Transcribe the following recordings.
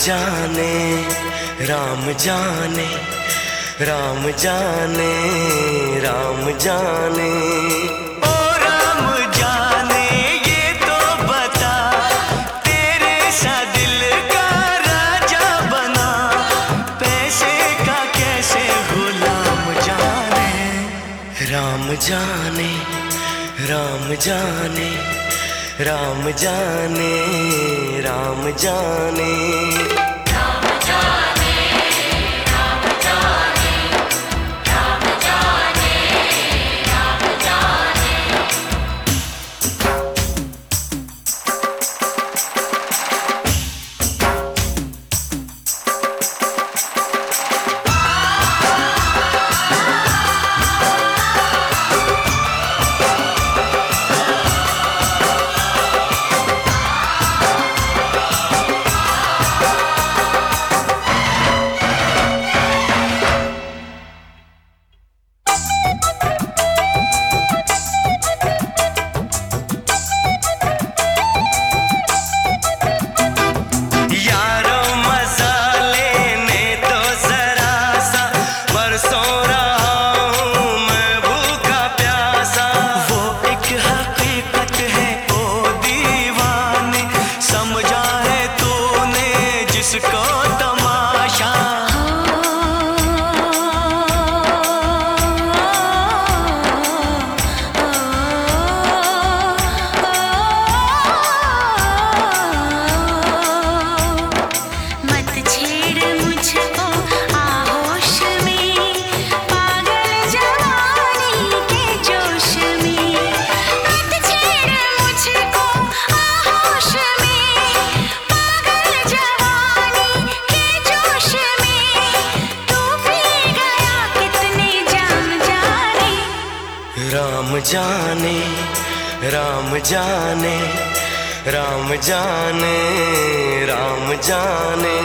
जाने, राम जाने, राम जाने, राम जाने। ओ राम जाने ये तो बता, तेरे सा दिल का राजा बना, पैसे का कैसे गुलाम जाने। राम जाने, राम जाने, राम जाने, राम जाने। राम जाने, राम जाने, राम जाने, राम जाने।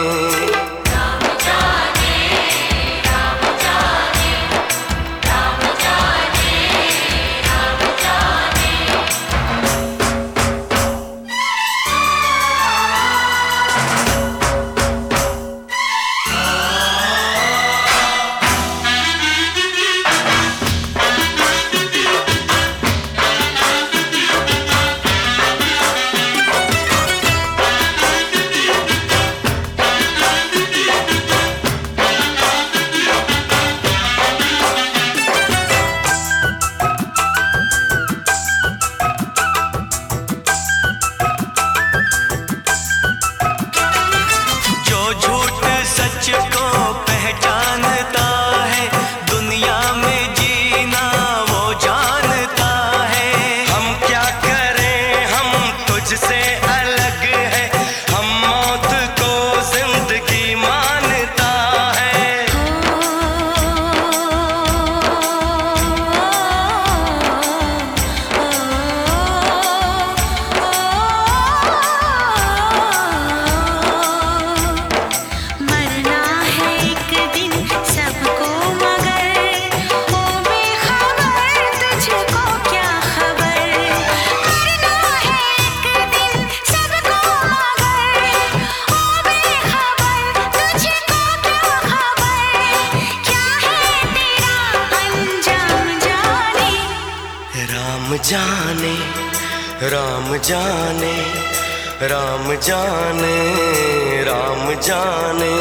राम जाने, राम जाने, राम जाने, राम जाने।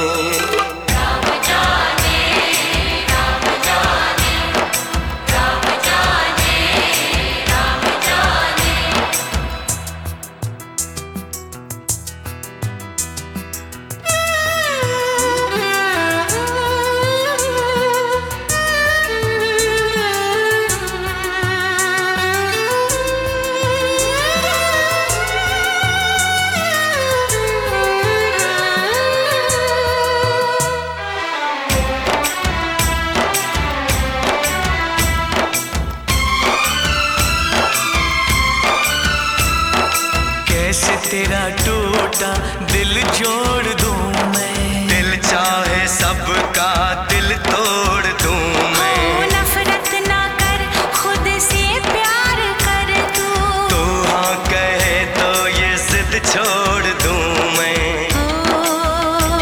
कैसे तेरा टूटा दिल जोड़ दूं मैं, दिल चाहे सबका दिल तोड़ दूं मैं। नफरत ना कर, खुद से प्यार कर तू हाँ कहे तो ये जिद छोड़ दूं मैं।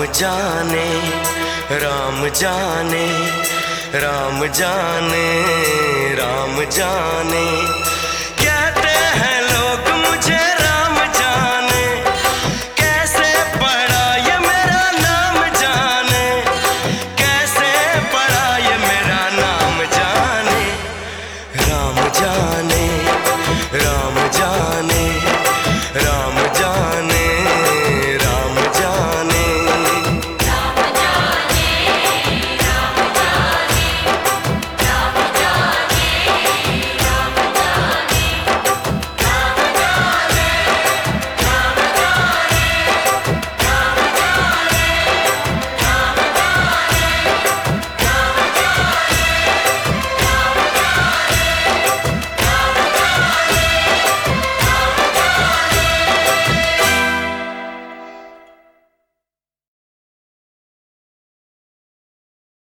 जाने, राम जाने, राम जाने, राम जाने।